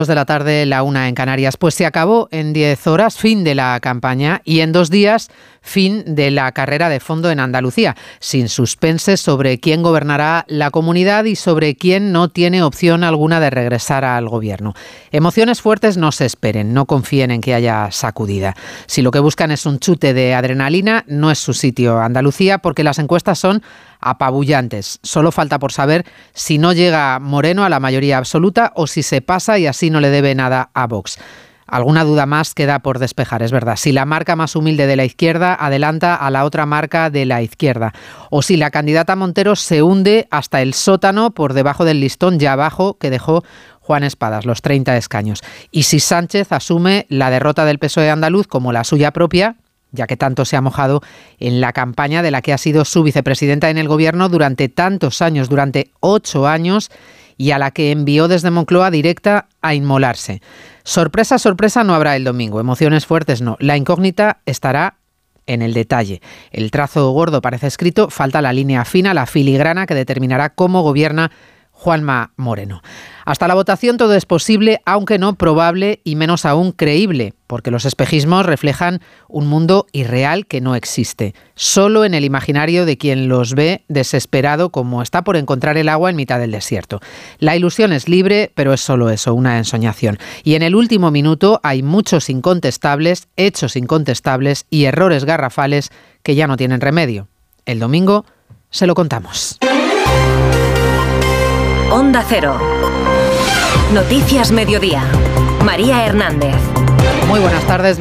de la tarde, la 1 en Canarias. Pues se acabó en 10 horas, fin de la campaña, y en 2 días, fin de la carrera de fondo en Andalucía, sin suspense sobre quién gobernará la comunidad y sobre quién no tiene opción alguna de regresar al gobierno. Emociones fuertes no se esperen, no confíen en que haya sacudida. Si lo que buscan es un chute de adrenalina, no es su sitio Andalucía, porque las encuestas son apabullantes. Solo falta por saber si no llega Moreno a la mayoría absoluta o si se pasa y así no le debe nada a Vox. Alguna duda más queda por despejar, es verdad. Si la marca más humilde de la izquierda adelanta a la otra marca de la izquierda. O si la candidata Montero se hunde hasta el sótano por debajo del listón ya abajo que dejó Juan Espadas, los 30 escaños. Y si Sánchez asume la derrota del PSOE andaluz como la suya propia, ya que tanto se ha mojado en la campaña de la que ha sido su vicepresidenta en el gobierno durante tantos años, durante 8 años, y a la que envió desde Moncloa directa a inmolarse. Sorpresa, sorpresa no habrá el domingo, emociones fuertes no. La incógnita estará en el detalle. El trazo gordo parece escrito, falta la línea fina, la filigrana que determinará cómo gobierna Juanma Moreno. Hasta la votación todo es posible, aunque no probable y menos aún creíble, porque los espejismos reflejan un mundo irreal que no existe, solo en el imaginario de quien los ve desesperado como está por encontrar el agua en mitad del desierto. La ilusión es libre, pero es solo eso, una ensoñación. Y en el último minuto hay muchos incontestables, hechos incontestables y errores garrafales que ya no tienen remedio. El domingo se lo contamos. Onda Cero. Noticias Mediodía. María Hernández. Muy buenas tardes.